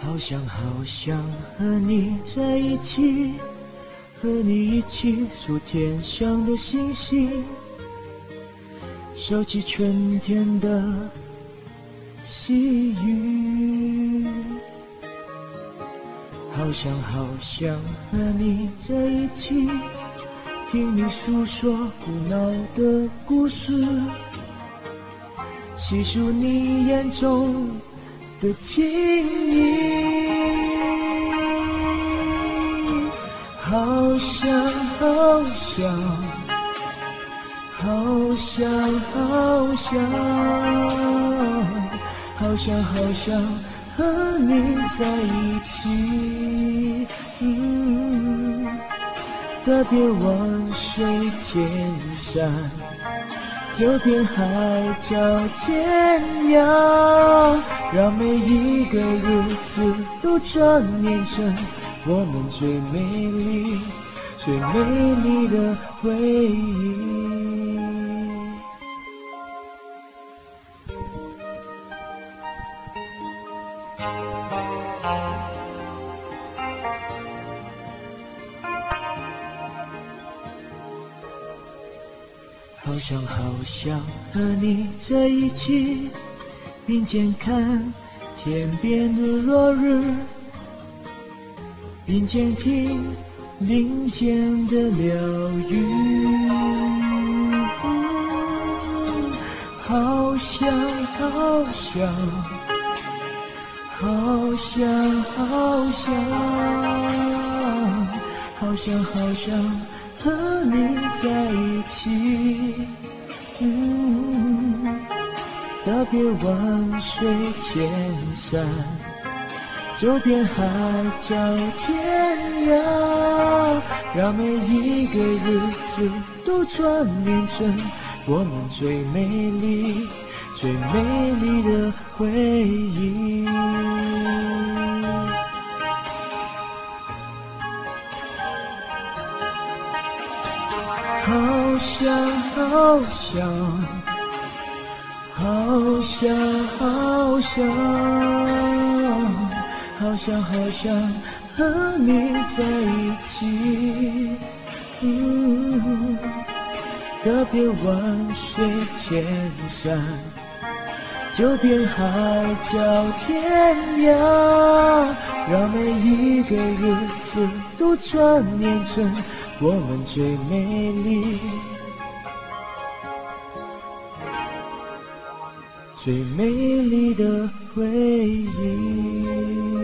好想和你在一起，和你一起数天上的星星，收集春天的细雨。好想和你在一起，听你诉说古老的故事，细数你眼中的情意。好想和你在一起，踏遍万水千山，走遍海角天涯，让每一个日子都转变成我们最美丽的回忆。好想和你在一起，并肩看天边的落日，并肩听林间的鸟语。好想和你在一起，踏遍万水千山，走遍海角天涯，让每一个日子都转变成我们最美丽的回忆。好想和你在一起，踏遍万水千山，走遍海角天涯，让每一个日子都转变成我们最美丽的回忆。